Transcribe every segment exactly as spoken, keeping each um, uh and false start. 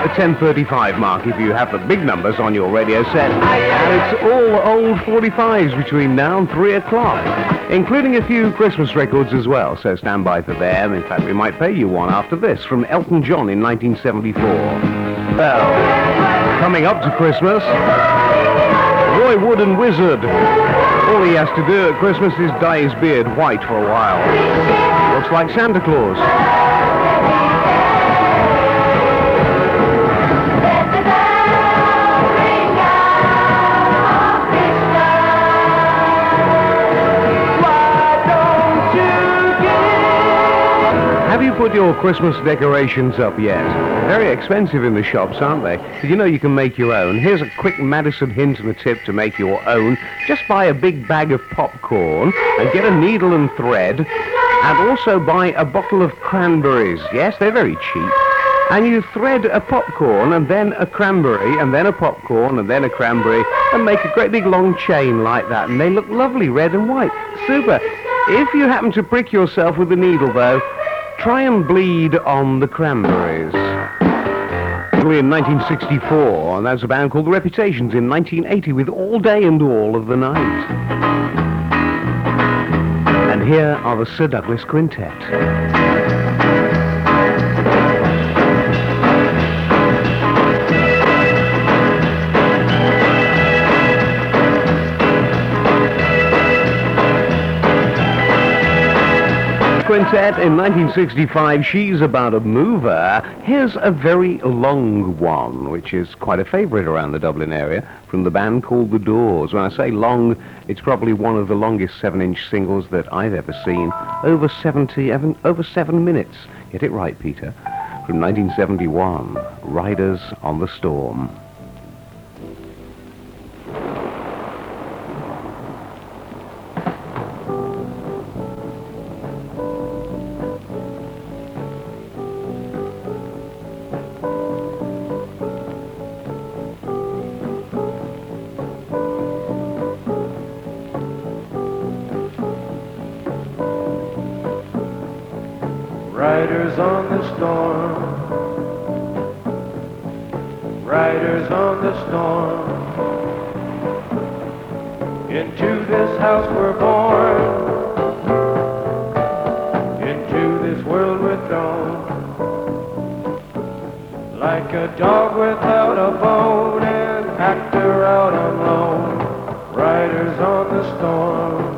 ten thirty-five mark if you have the big numbers on your radio set. And it's all old forty-fives between now and three o'clock, including a few Christmas records as well, so stand by for them. In fact, we might pay you one after this from Elton John in nineteen seventy-four. Well, coming up to Christmas, Roy Wood and Wizard. All he has to do at Christmas is dye his beard white for a while. Looks like Santa Claus. Have you put your Christmas decorations up yet? Very expensive in the shops, aren't they? But you know you can make your own. Here's a quick Madison hint and a tip to make your own. Just buy a big bag of popcorn and get a needle and thread, and also buy a bottle of cranberries. Yes, they're very cheap. And you thread a popcorn and then a cranberry and then a popcorn and then a cranberry and make a great big long chain like that, and they look lovely, red and white. Super. If you happen to prick yourself with the needle, though, try and bleed on the cranberries. In nineteen sixty-four, and that's a band called The Reputations in nineteen eighty with All Day and All of the Night. And here are the Sir Douglas Quintet. Quintet in nineteen sixty-five, She's About a Mover. Here's a very long one, which is quite a favourite around the Dublin area, from the band called The Doors. When I say long, it's probably one of the longest seven-inch singles that I've ever seen. Over seventy, over seven minutes. Get it right, Peter. From nineteen seventy-one, Riders on the Storm. Riders on the storm, riders on the storm. Into this house we're born, into this world we're thrown, like a dog without a bone and packed her out alone. Riders on the storm.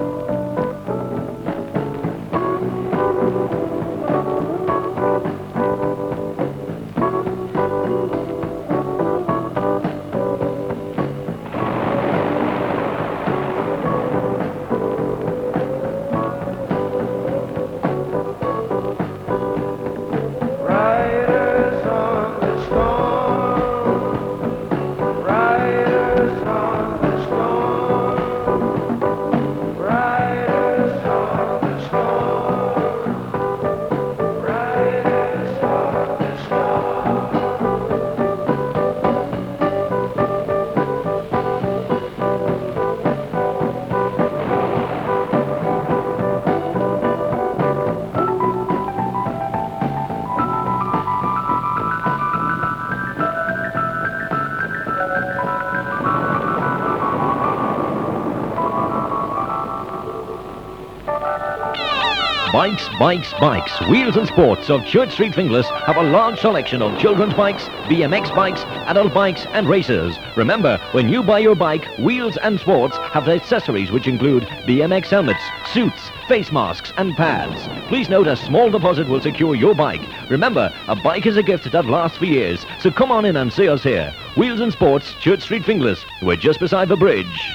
Bikes, bikes, bikes. Wheels and Sports of Church Street, Finglas have a large selection of children's bikes, B M X bikes, adult bikes and racers. Remember, when you buy your bike, Wheels and Sports have accessories which include B M X helmets, suits, face masks and pads. Please note a small deposit will secure your bike. Remember, a bike is a gift that lasts for years, so come on in and see us here. Wheels and Sports, Church Street, Finglas. We're just beside the bridge.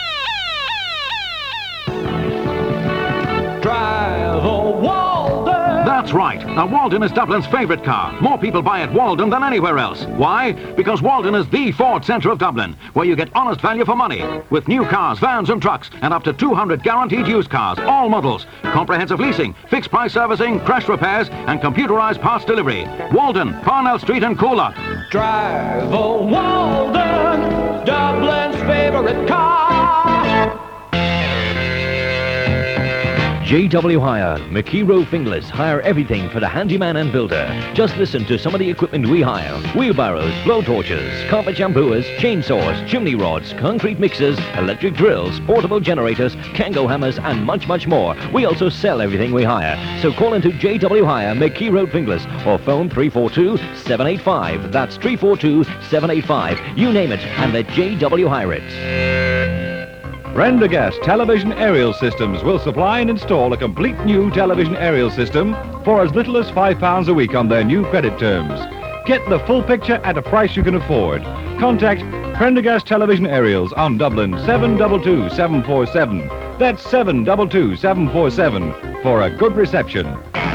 Drive a Walden! That's right. Now, Walden is Dublin's favourite car. More people buy at Walden than anywhere else. Why? Because Walden is the Ford centre of Dublin, where you get honest value for money, with new cars, vans and trucks, and up to two hundred guaranteed used cars, all models, comprehensive leasing, fixed price servicing, crash repairs, and computerised parts delivery. Walden, Parnell Street and Coolock. Drive a Walden, Dublin's favourite car. J W Hire, McKee Road Finglas hire everything for the handyman and builder. Just listen to some of the equipment we hire. Wheelbarrows, blowtorches, carpet shampooers, chainsaws, chimney rods, concrete mixers, electric drills, portable generators, Kango hammers and much, much more. We also sell everything we hire. So call into J W Hire, McKee Road Finglas or phone three four two, seven eight five. That's three four two, seven eight five. You name it and let J W hire it. Prendergast Television Aerial Systems will supply and install a complete new television aerial system for as little as five pounds a week on their new credit terms. Get the full picture at a price you can afford. Contact Prendergast Television Aerials on Dublin seven two two, seven four seven. That's seven two two, seven four seven for a good reception.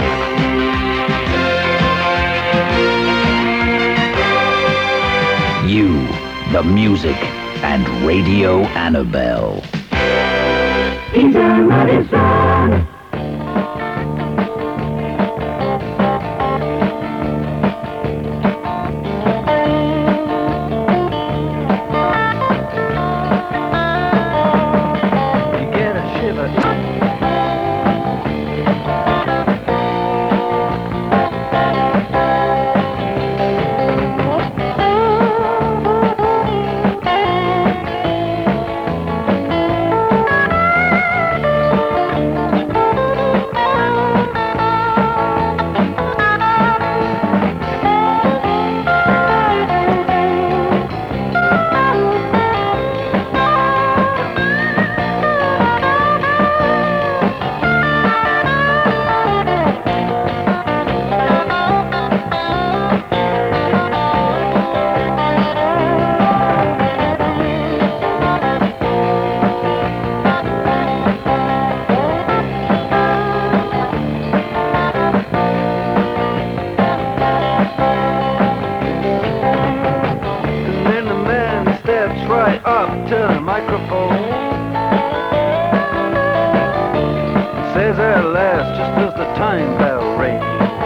You, the music, and Radio Annabelle. Peter Madison. You get a shiver. Right up to the microphone, says at last, just as the time bell rings,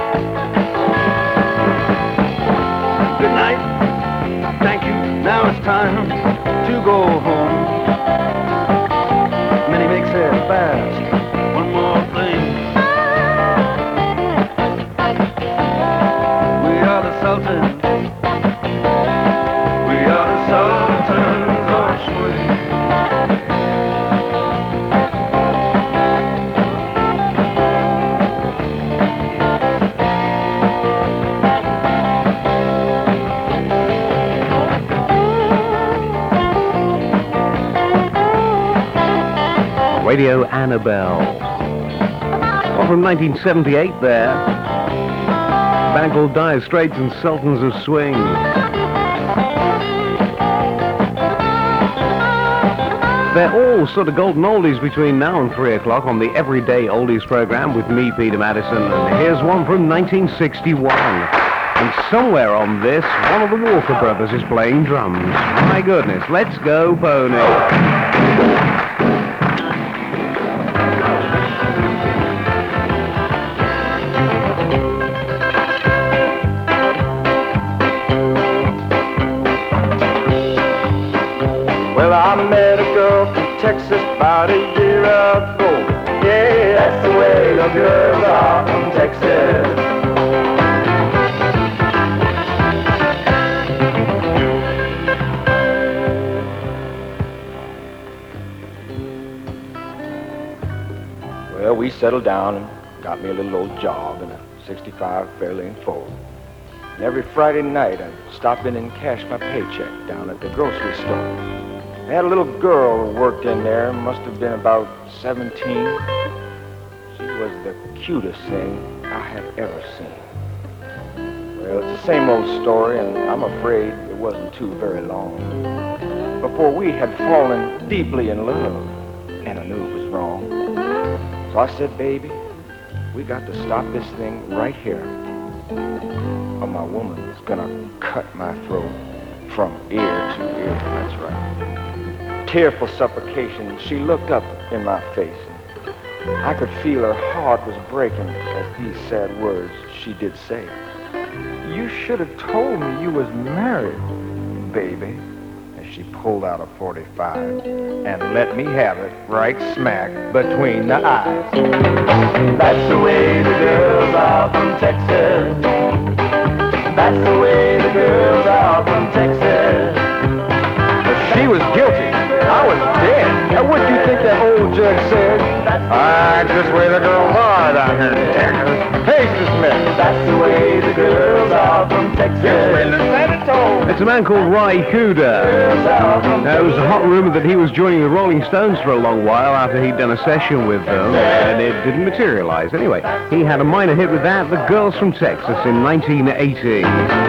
good night, thank you, now it's time to go home. Then he makes it fast, one more thing. We are the Sultans, we are the Sultans. Radio Annabelle. Well, from nineteen seventy-eight there. A band called Dire Straits and Sultans of Swing. They're all sort of golden oldies between now and three o'clock on the Everyday Oldies program with me, Peter Madison. And here's one from nineteen sixty-one. And somewhere on this, one of the Walker Brothers is playing drums. My goodness, let's go, Pony. I met a girl from Texas about a year ago. Yeah, that's the way the girls are from Texas. Well, we settled down and got me a little old job in a sixty-five Fairlane Ford. And every Friday night I'd stop in and cash my paycheck down at the grocery store. I had a little girl who worked in there, must have been about seventeen. She was the cutest thing I had ever seen. Well, it's the same old story, and I'm afraid it wasn't too very long before we had fallen deeply in love, and I knew it was wrong. So I said, baby, we got to stop this thing right here, or my woman is gonna cut my throat from ear to ear. That's right. Tearful supplication, she looked up in my face. I could feel her heart was breaking as these sad words she did say. You should have told me you was married, baby. as she pulled out a forty-five and let me have it right smack between the eyes. That's the way the girls are from Texas. That's the way the girls are from Texas. But she was guilty. I was dead. Now, what do you think that old judge said? Ah, just the way the girls are down here in Texas. Hey, Mister Smith. That's the way the girls are from Texas. It's a man called Ry Cooder. Now, it was a hot rumor that he was joining the Rolling Stones for a long while after he'd done a session with them, and it didn't materialize. Anyway, he had a minor hit with that, The Girls from Texas, in nineteen eighty.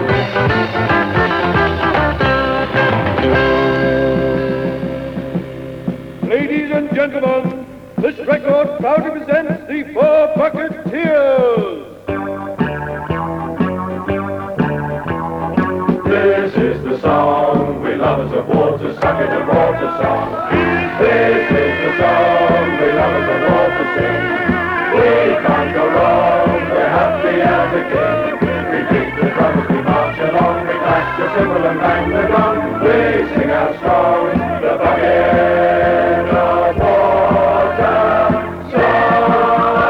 Ladies and gentlemen, this record proudly presents the Four Bucketeers. This is the song we love as a water, suck it and water song. This is the song we love as a water sing. We can't go wrong, we're happy as a king. We beat the drums, we march along, we clash the cymbal and bang the gong. We sing out strong, the bucket of water song.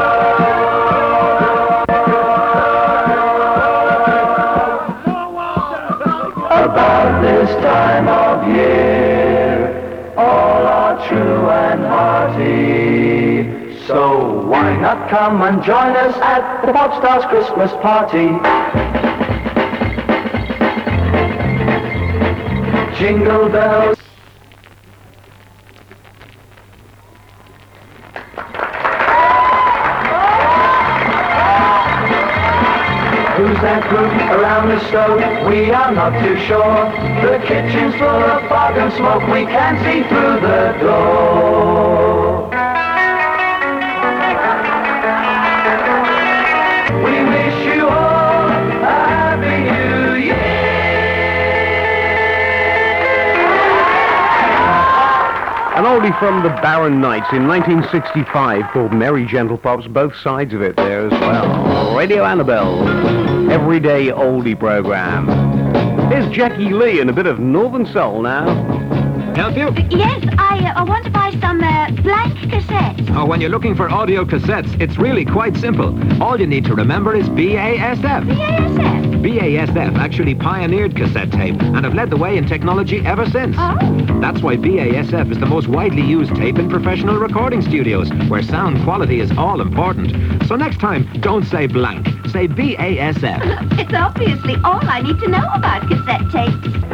About this time of year, all are true and hearty. So why not come and join us at the Pop Stars Christmas party? Jingle bells. Who's that group around the stove? We are not too sure. The kitchen's full of fog and smoke. We can't see through the door. We wish you all a happy new year. An oldie from the Barron Knights in nineteen sixty-five called Merry Gentle Pops, both sides of it there as well. Radio Annabelle, everyday oldie program. Here's Jackie Lee and a bit of Northern Soul now. Help you? Yes, I, uh, I want to buy some uh, blank cassettes. Oh, when you're looking for audio cassettes, it's really quite simple. All you need to remember is B A S F. B A S F? B A S F actually pioneered cassette tape and have led the way in technology ever since. Oh. That's why B A S F is the most widely used tape in professional recording studios, where sound quality is all important. So next time, don't say blank. Say B A S F. It's obviously all I need to know about cassette tapes.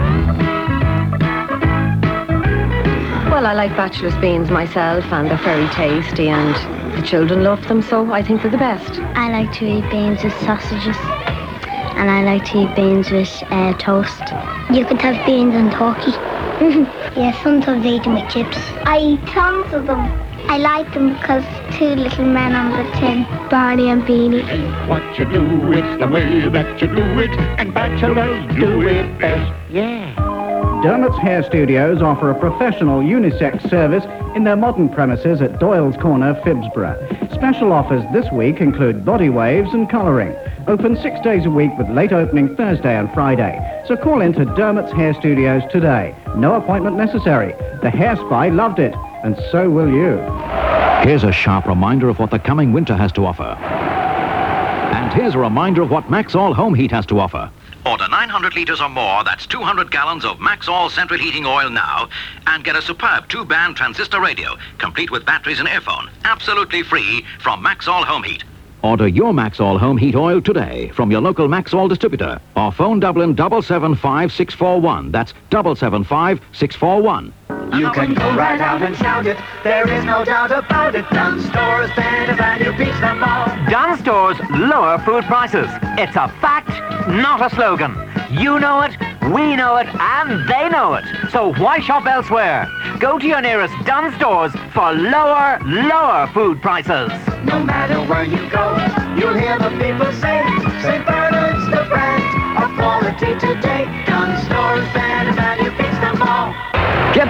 Well, I like bachelor's beans myself, and they're very tasty, and the children love them, so I think they're the best. I like to eat beans with sausages, and I like to eat beans with uh, toast. You could have beans and turkey. Yeah, sometimes I eat them with chips. I eat tons of them. I like them because two little men on the tin, Barney and Beanie. What you do, it's the way that you do it, and bachelors do it best. Yeah. Dermot's Hair Studios offer a professional unisex service in their modern premises at Doyle's Corner, Phibsborough. Special offers this week include body waves and colouring. Open six days a week with late opening Thursday and Friday. So call in to Dermot's Hair Studios today. No appointment necessary. The Hair Spy loved it, and so will you. Here's a sharp reminder of what the coming winter has to offer. And here's a reminder of what Maxall Home Heat has to offer. Order nine hundred litres or more, that's two hundred gallons of Maxall Central Heating Oil now, and get a superb two-band transistor radio, complete with batteries and earphone, absolutely free from Maxall Home Heat. Order your Maxall Home Heat Oil today from your local Maxall distributor, or phone Dublin double seven five six four one. That's double seven five six four one. You can go right out and shout it, there is no doubt about it. Dunn Stores, better value beats them all. Dunn Stores lower food prices. It's a fact, not a slogan. You know it, we know it, and they know it. So why shop elsewhere? Go to your nearest Dunn Stores for lower, lower food prices. No matter where you go, you'll hear the people say, Saint Bernard's the brand of quality today. Dunn Stores, better value beats them all. Get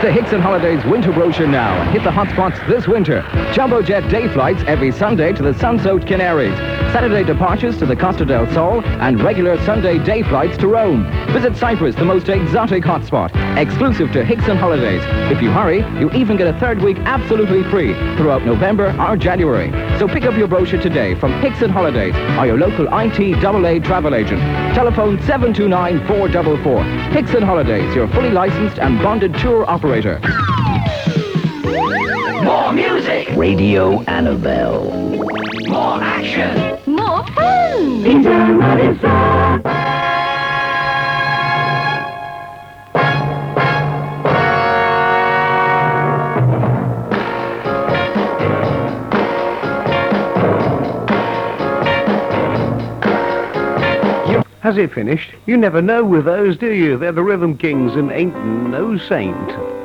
the Hickson Holidays winter brochure now and hit the hotspots this winter. Jumbo Jet day flights every Sunday to the sun-soaked Canaries. Saturday departures to the Costa del Sol and regular Sunday day flights to Rome. Visit Cyprus, the most exotic hotspot, exclusive to Hickson Holidays. If you hurry, you even get a third week absolutely free throughout November or January. So pick up your brochure today from Hickson Holidays or your local I T A A travel agent. Telephone seven two nine, four four four. Hickson Holidays, your fully licensed and bonded tour operator. More music. Radio Annabelle. More action. More fun. Peter Madison. Has it finished? You never know with those, do you? They're the Rhythm Kings and ain't no saint.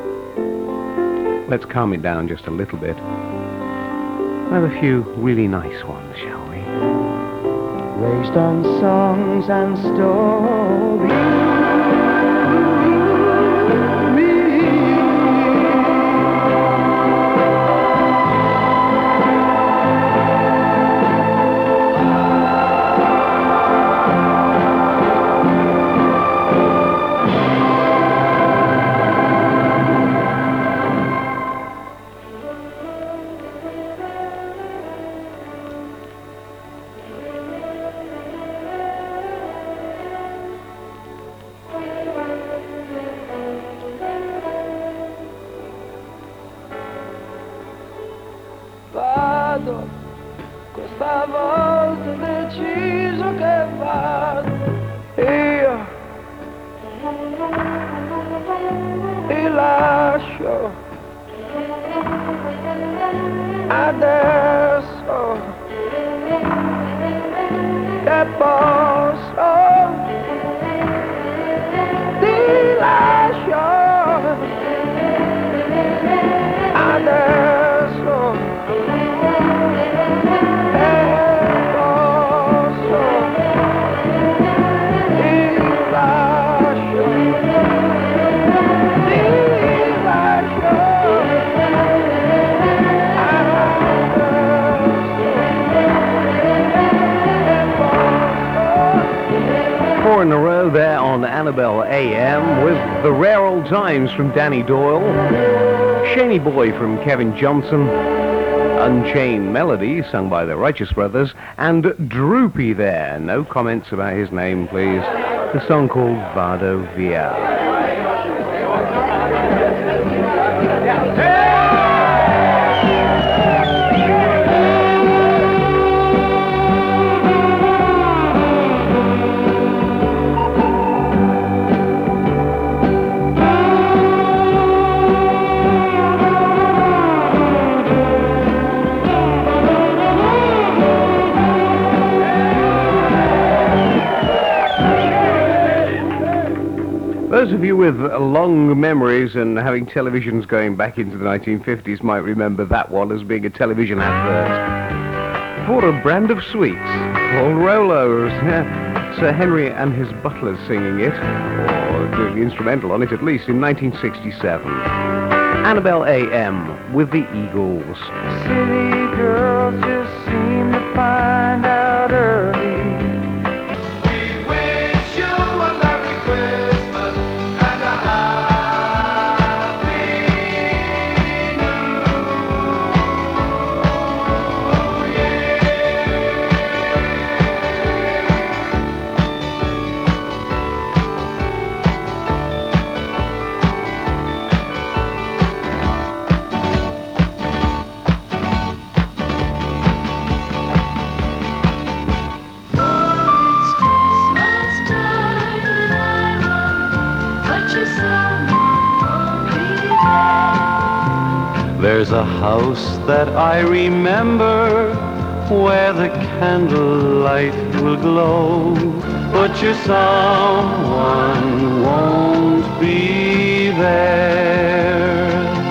Let's calm it down just a little bit. Have a few really nice ones, shall we? Raised on songs and stories. Vado, questa volta ho deciso che vado, io ti lascio, adesso che posso, ti lascio, adesso. Four in a row there on Annabelle A M with The Rare Old Times from Danny Doyle, Shaney Boy from Kevin Johnson, Unchained Melody sung by the Righteous Brothers, and Droopy there. No comments about his name, please. The song called Vado Via. Those of you with long memories and having televisions going back into the nineteen fifties might remember that one as being a television advert for a brand of sweets called Rolos. Sir Henry and his butlers singing it, or doing the instrumental on it at least, in nineteen sixty-seven. Annabelle A M with the Eagles. City girls just seem to find out early. There's a house that I remember where the candlelight will glow, but your someone won't be there.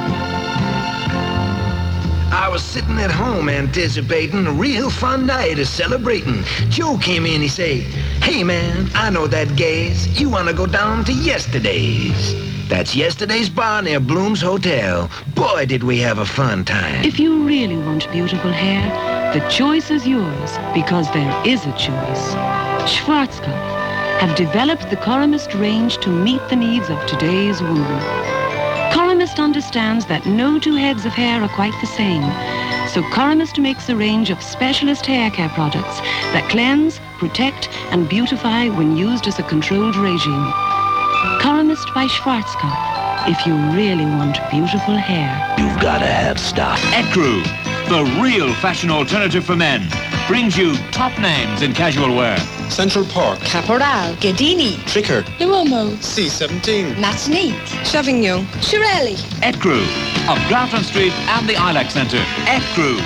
I was sitting at home anticipating a real fun night of celebrating. Joe came in, he say, "Hey man, I know that gaze. You wanna go down to yesterday's?" That's yesterday's bar near Bloom's Hotel. Boy, did we have a fun time. If you really want beautiful hair, the choice is yours, because there is a choice. Schwarzkopf have developed the Coramist range to meet the needs of today's woman. Coramist understands that no two heads of hair are quite the same, so Coramist makes a range of specialist hair care products that cleanse, protect, and beautify when used as a controlled regime. Coramist by Schwarzkopf, if you really want beautiful hair. You've got to have stuff. Ecru, the real fashion alternative for men, brings you top names in casual wear. Central Park, Caporal, Gadini, Tricker, Luomo, C seventeen, Matinique, Chavignon, Shirelli. Ecru, of Grafton Street and the Ilac Centre. Ecru.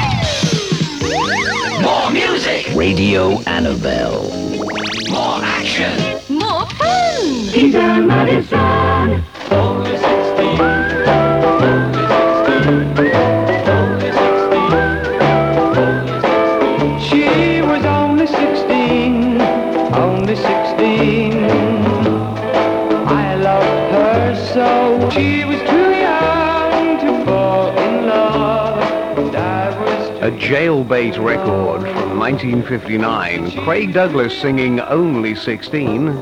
More music. Radio Annabelle. More action. More fun. Peter Madison. Only sixteen. She was only sixteen, only sixteen. I loved her so. She was too young to fall in love, and I was too A jailbait record from nineteen fifty-nine. Craig Douglas singing Only sixteen.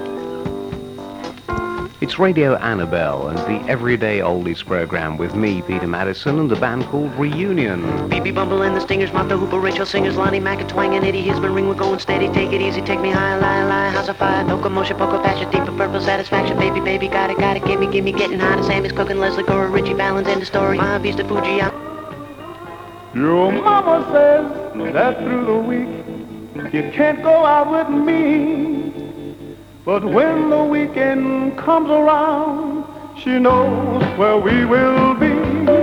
It's Radio Annabelle and the Everyday Oldies program with me, Peter Madison, and the band called Reunion. B B Bumble and the Stingers, Martha Hooper, Rachel Singers, Lonnie Mack and Twang and Eddie Hisman, ring, we're going steady, take it easy, take me high, lie, lie, house of fire, no commotion, poker, passion, deep of purple satisfaction, baby, baby, got it, got it, gimme, gimme, getting hot, and Sammy's cooking, Leslie Gore, Richie Valens, end the story, my Vista Fuji, Your mama says that through the week you can't go out with me. But when the weekend comes around, she knows where we will be.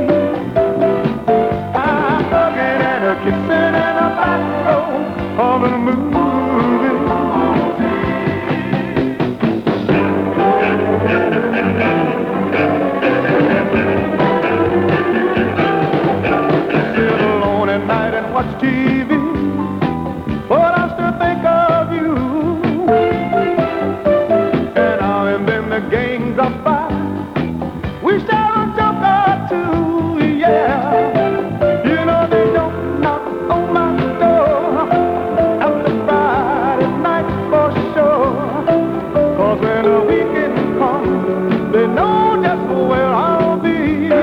I'm hugging and a kissing and a back row of a movie. Sit alone at night and watch T V, but I still think of you. And now and then the gang drop by, we start a joke or two, yeah. You know they don't knock on my door after Friday night for sure. Cause when the weekend comes, they know just where I'll be.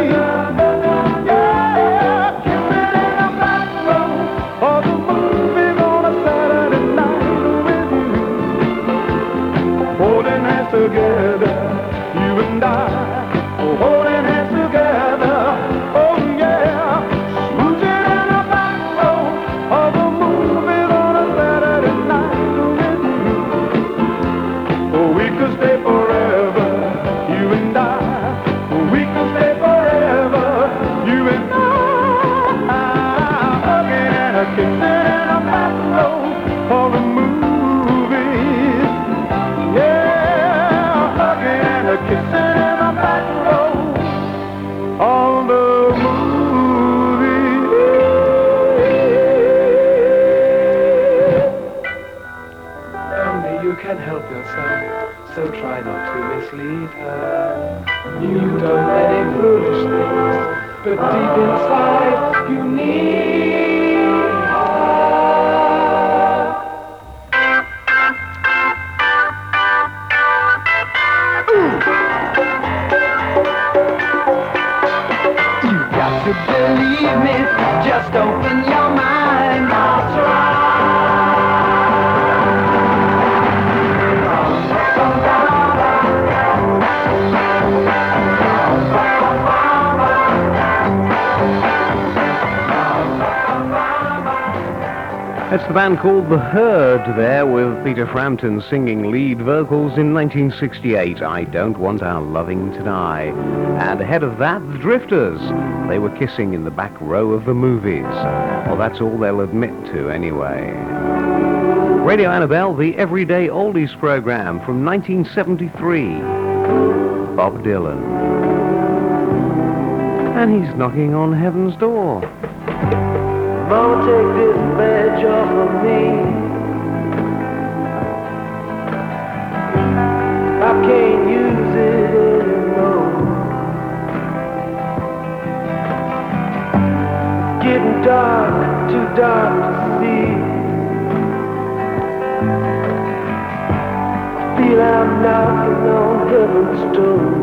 Together, you and I, oh, holding hands together, oh yeah, smoozing in the back row of a movie on a Saturday night with you. Oh, we could stay forever, you and I, oh, we could stay forever, you and I, hugging and a kissing in a back row of a movie, yeah. Kissing in a back row on the movie. Only you can help yourself, so try not to mislead her. You don't any foolish things, but deep inside you need her. To believe me, just open your mind, I'll try. That's the band called The Herd there, with Peter Frampton singing lead vocals in nineteen sixty-eight, I Don't Want Our Loving to Die. And ahead of that, The Drifters. They were kissing in the back row of the movies. Well, that's all they'll admit to anyway. Radio Annabelle, the Everyday Oldies program from nineteen seventy-three. Bob Dylan. And he's knocking on heaven's door. Mama, take this badge off of me. I can't use it anymore. dark, too dark to see. Feel I'm knocking on heaven's door.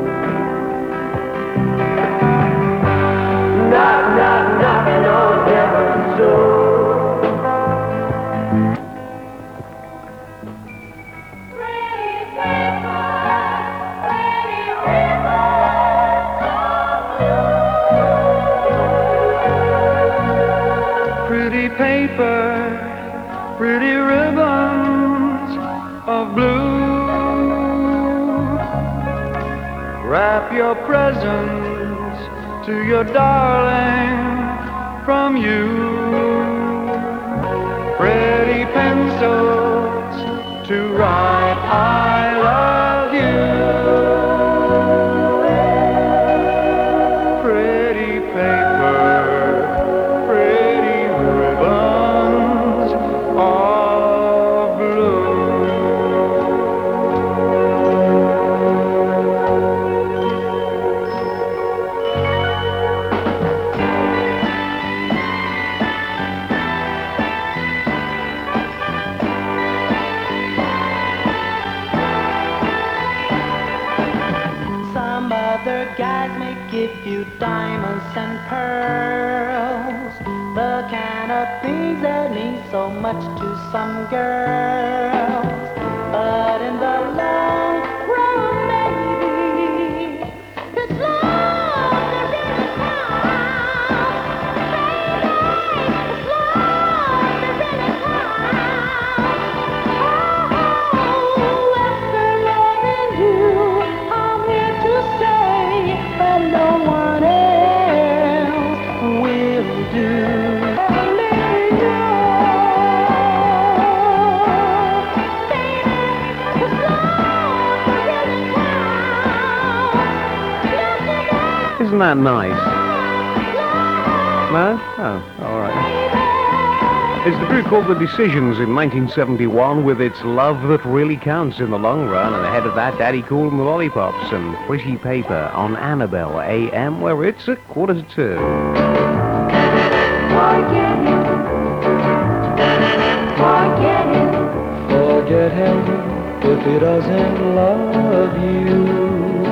Knock, knock, knocking on heaven's door. Pretty paper, pretty ribbons of blue. Wrap your presents to your darling from you. Pretty pencils to write I love you. Pretty paper, pretty ribbons of blue. Some other guys may give you diamonds and pearls, the kind of things that mean so much to some girls. But in the long run, baby, it's love that really counts. Baby, it's love that really counts. Oh, after loving you, I'm here to say that no one else will do. Only you. Isn't that nice? No? Oh, all right. It's the group called The Decisions in nineteen seventy-one with its Love That Really Counts in the Long Run, and ahead of that, Daddy Cool and the Lollipops and Pretty Paper on Annabelle A M, where it's a quarter to two. Forget him. Forget him. Forget him if he doesn't love you.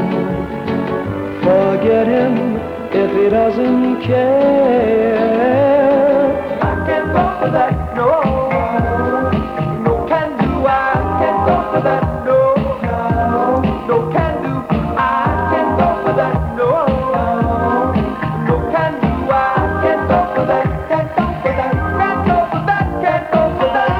Forget him if he doesn't care. I can't go for that, no. No can do, I can't go for that, no. No can do, I can't go for that, no. No can do, I can't go for that, can't go for that, can't go for that, can't go for that.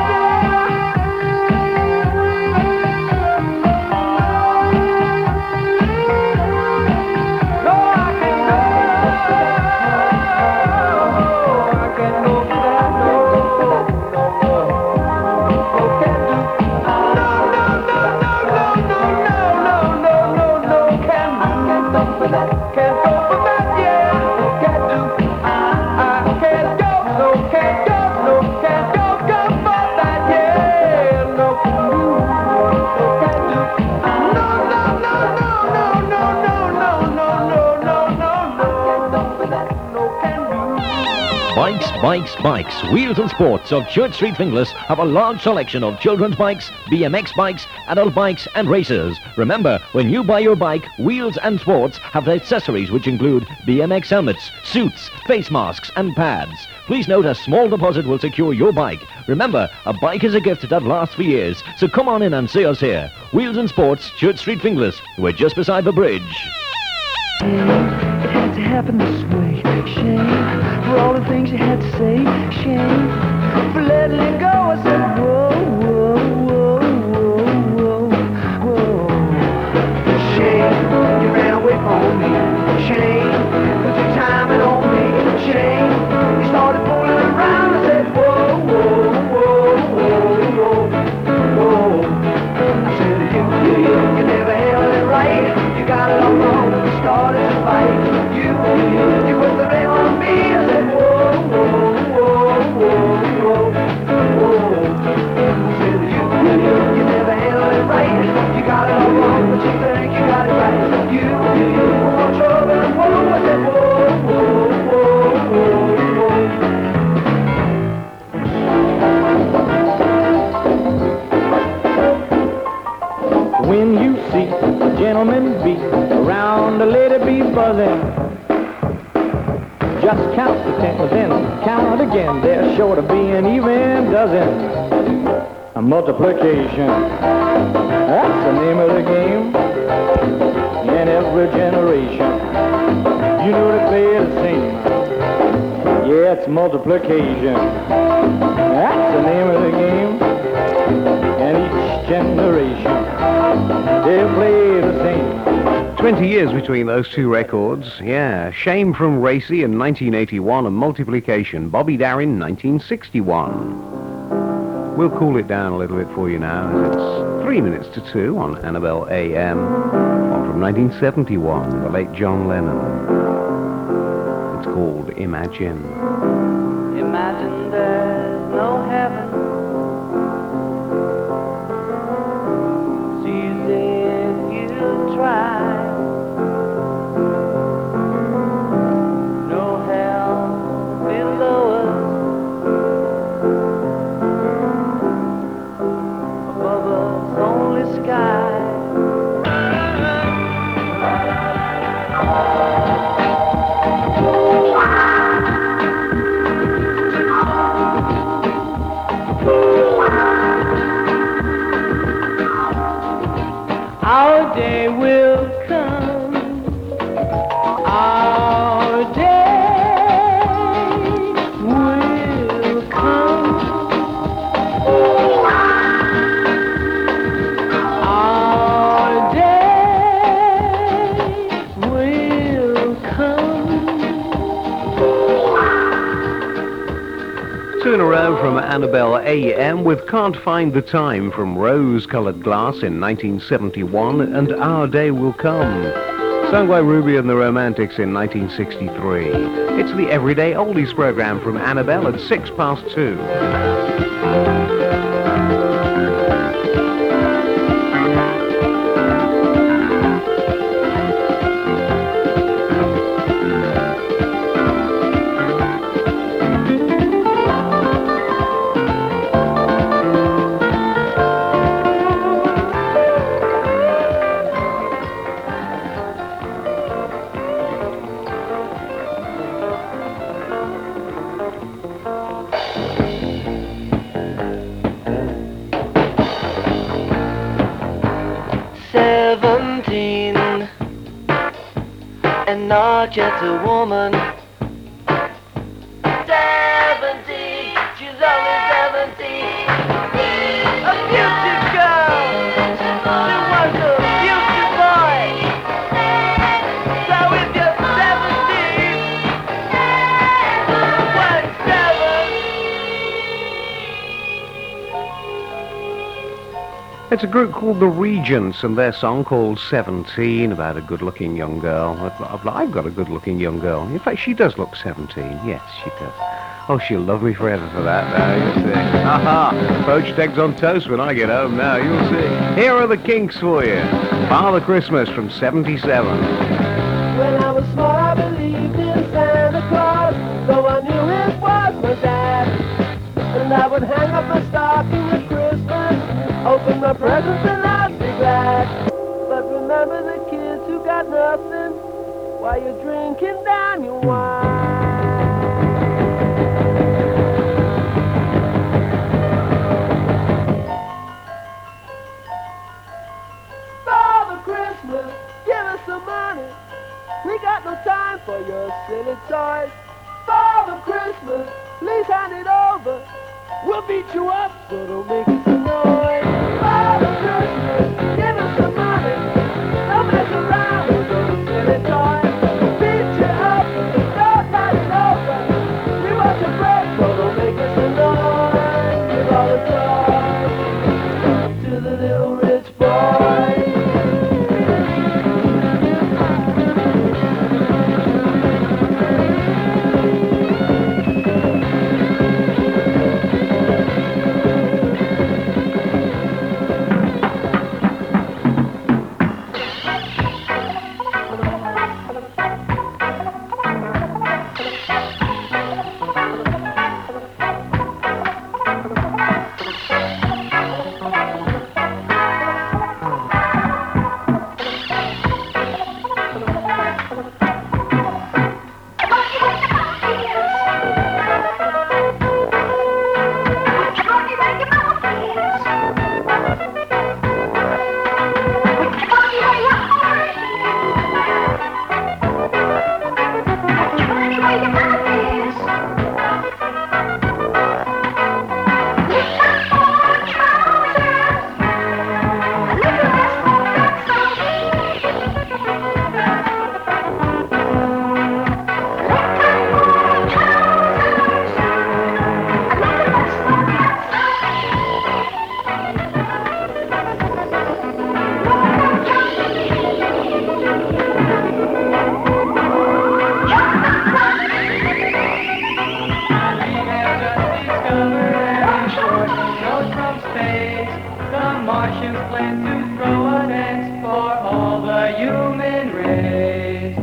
Bikes, bikes, bikes. Wheels and Sports of Church Street Finglas have a large selection of children's bikes, B M X bikes, adult bikes and racers. Remember, when you buy your bike, Wheels and Sports have accessories which include B M X helmets, suits, face masks and pads. Please note a small deposit will secure your bike. Remember, a bike is a gift that lasts for years, so come on in and see us here. Wheels and Sports, Church Street Finglas. We're just beside the bridge. It had to happen this way, shame. For all the things you had to say, shame. For letting it go, I said, whoa, whoa, whoa, whoa, whoa, whoa. Shame, you ran away from me. Shame, put your timing on me. Shame, you started fooling around. I said, whoa, whoa, whoa, whoa, whoa, whoa. I said, you, you, you, you never held it right. You got it all wrong when we started to fight. You, you, you put the blame on me. I said, whoa, whoa, whoa, whoa, whoa, whoa. I said, you, you, you, you never handled it right. You got it all wrong, but you think you got it right. You, humming beat, around a lady bee buzzing. Just count to ten, then count again. There's sure to be an even dozen. A multiplication, that's the name of the game. In every generation, you know they play the same. Yeah, it's multiplication, that's the name of the game. And each generation, they'll play the same. Twenty years between those two records. Yeah, Shame from Racy in nineteen eighty-one and Multiplication, Bobby Darin, nineteen sixty-one. We'll cool it down a little bit for you now, as it's three minutes to two on Annabelle A M. One from nineteen seventy-one, the late John Lennon. It's called Imagine. Imagine there's no heaven. It's easy if you try. No hell below us. Above us only sky. Our day will come, our day will come, our day will come. Two in a row from Annabelle A M with Can't Find the Time from Rose-Colored Glass in nineteen seventy-one and Our Day Will Come, sung by Ruby and the Romantics in nineteen sixty-three. It's the Everyday Oldies program from Annabelle at six past two. Seventeen, and not yet a woman. Seventeen, she's only seventeen. A future girl, she wants a future boy. So if you're seventeen, one seven. It's a group called The Regents and their song called seventeen, about a good-looking young girl. I've, I've got a good-looking young girl. In fact, she does look seventeen. Yes, she does. Oh, she'll love me forever for that now, you'll see. Ha-ha! Poached eggs on toast when I get home now, you'll see. Here are the Kinks for you. Father Christmas from seventy-seven. When I was small, I believed in Santa Claus, though I knew it was my dad. And I would hang up my stocking at Christmas, open my presents and I'd be glad. But remember the kids who got nothing while you're drinking down your wine. Father Christmas, give us some money. We got no time for your silly toys. Father Christmas, please hand it over. We'll beat you up, so don't make us a noise. Father Christmas, give us some money. Don't mess around with those silly toys. We'll beat you up, don't hand it over. We want your bread, so don't make us a noise. Give all the toys to the little rich boy. human race.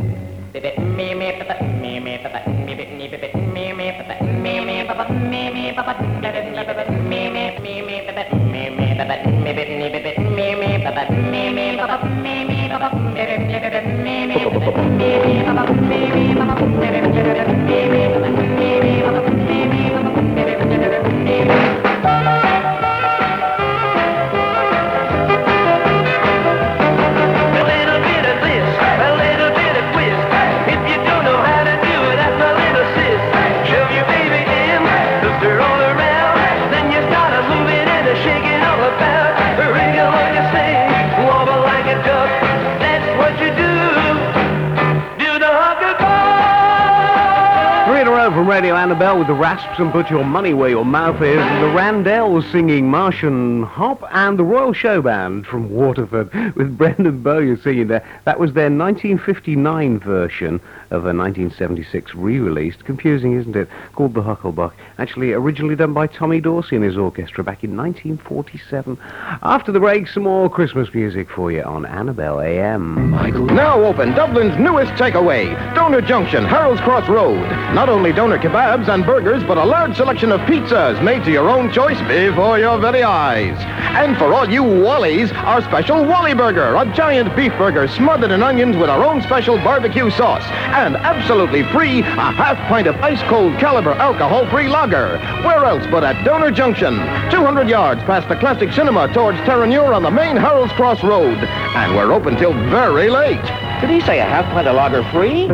From Radio Annabelle with the Rasps and Put Your Money Where Your Mouth Is, and the Randells singing Martian Hop, and the Royal Show Band from Waterford with Brendan Bowyer singing there. That was their nineteen fifty-nine version of a nineteen seventy-six re-released, confusing, isn't it, called The Hucklebuck, actually originally done by Tommy Dorsey and his orchestra back in nineteen forty-seven. After the break, some more Christmas music for you on Annabelle A M. Michael. Now open Dublin's newest takeaway, Donor Junction, Harold's Cross Road. Not only doner kebabs and burgers, but a large selection of pizzas made to your own choice before your very eyes. And for all you Wallies, our special Wally Burger, a giant beef burger smothered in onions with our own special barbecue sauce. And absolutely free, a half pint of ice-cold Caliber alcohol-free lager. Where else but at Donor Junction, two hundred yards past the Classic Cinema towards Terranure on the main Harold's Cross Road. And we're open till very late. Did he say a half pint of lager free?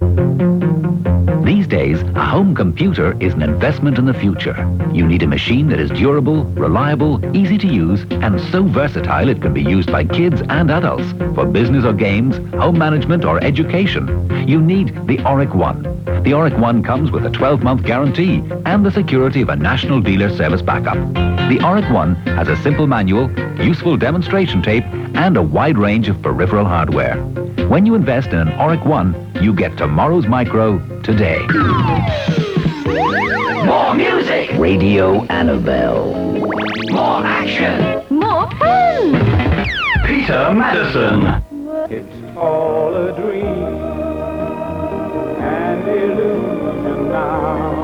These days, a home computer is an investment in the future. You need a machine that is durable, reliable, easy to use, and so versatile it can be used by kids and adults for business or games, home management or education. You need the Auric One. The Auric One comes with a twelve-month guarantee and the security of a national dealer service backup. The Auric One has a simple manual, useful demonstration tape, and a wide range of peripheral hardware. When you invest in an Auric One, you get tomorrow's micro today. More music. Radio Annabelle. More action. More fun. Peter Madison. It's all a dream and illusion now.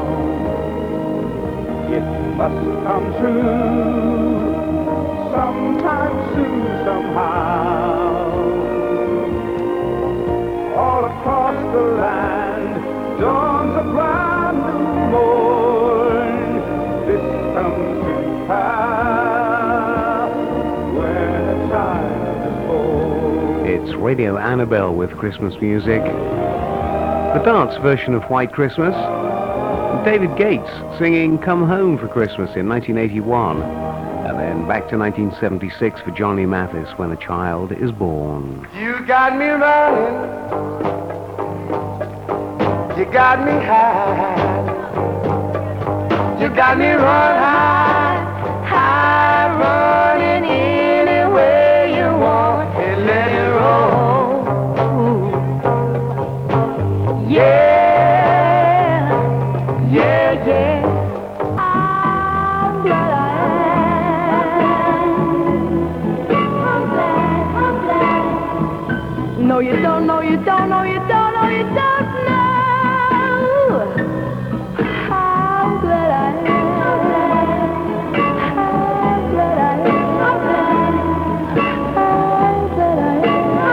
It must come true sometime soon, somehow. All across the land dawns a brand new morn. This comes to pass when a child is born. It's Radio Annabelle with Christmas music. The dance version of White Christmas. David Gates singing Come Home for Christmas in nineteen eighty-one. And then back to nineteen seventy-six for Johnny Mathis, When a Child is Born. You got me running, you got me high, you got me run high, high, running any way you want and let it roll. Yeah, yeah, yeah. I'm glad I am. No, you don't, no, you don't, no, you don't, no, you don't know. How glad I am. How glad I am. How glad I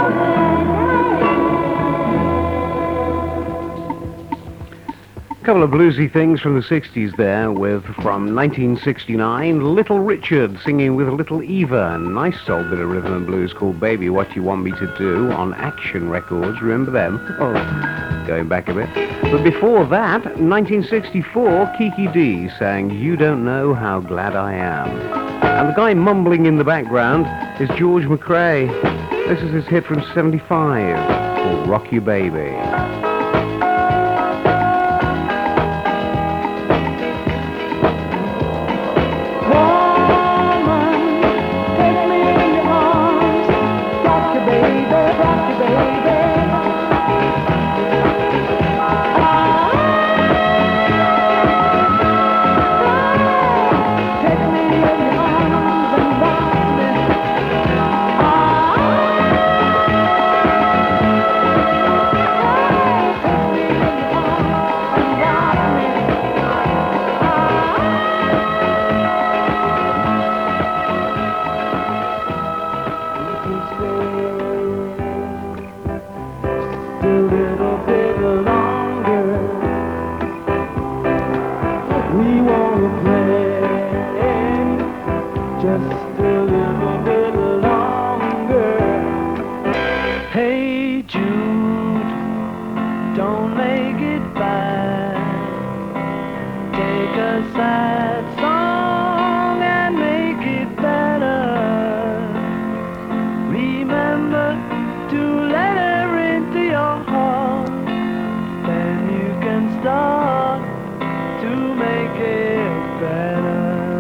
am. A couple of bluesy things from the sixties there, with, from nineteen sixty-nine, Little Richard singing with Little Eva, a nice old bit of rhythm and blues called Baby What You Want Me to Do on Action Records. Remember them? Oh, going back a bit. But before that, nineteen sixty-four, Kiki D sang You Don't Know How Glad I Am. And the guy mumbling in the background is George McRae. This is his hit from seventy-five called Rock You Baby. Hey Jude, don't make it bad. Take a sad song and make it better. Remember to let her into your heart. Then you can start to make it better.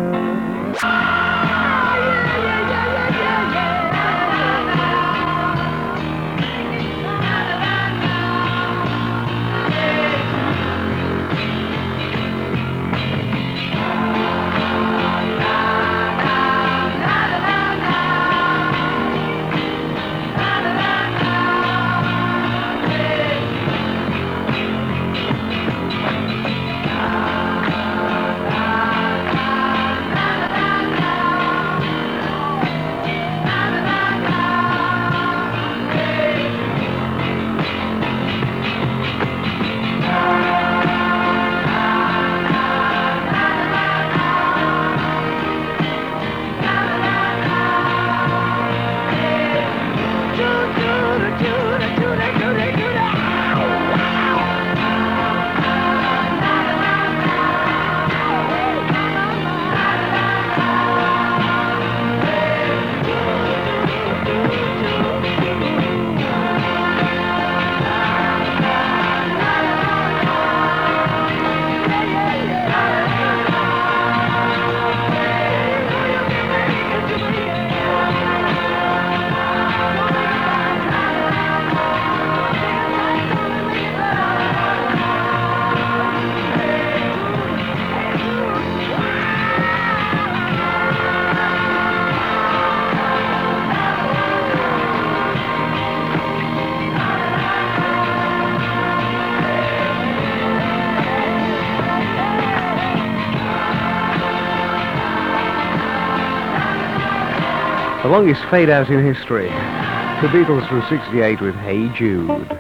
The longest fade out in history. The Beatles from sixty-eight with Hey Jude.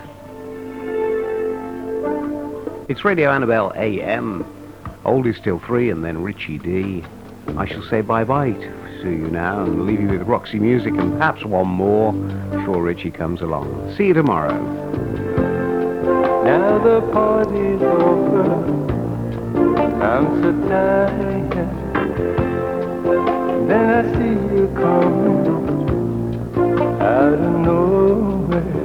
It's Radio Annabelle A M. Oldies till three and then Richie D. I shall say bye-bye to you now and leave you with Roxy Music and perhaps one more before Richie comes along. See you tomorrow. Now the party's over. I'm so tired. Then I see you coming out of nowhere.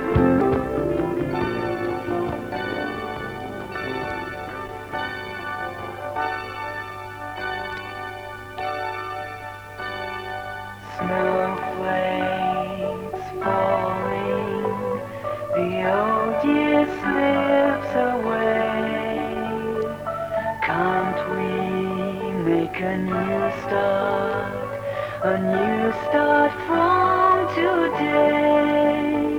Snowflakes falling, the old year slips away. Can't we make a new start, a new start from today?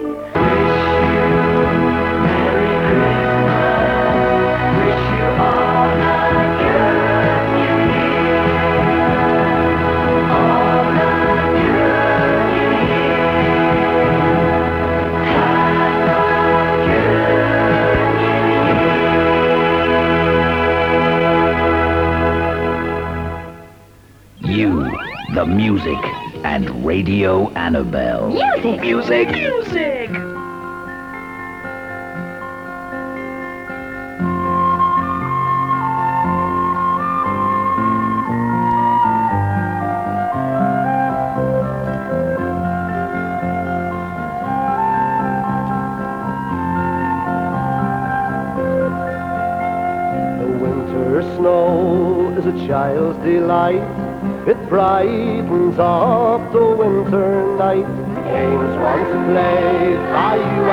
Wish you Merry Christmas, wish you all the good you need, all the good you need, have the good you need. You, the music, and Radio Annabelle. Music! Music! Music! The winter snow is a child's delight. It brightens up the winter night. Games once played by you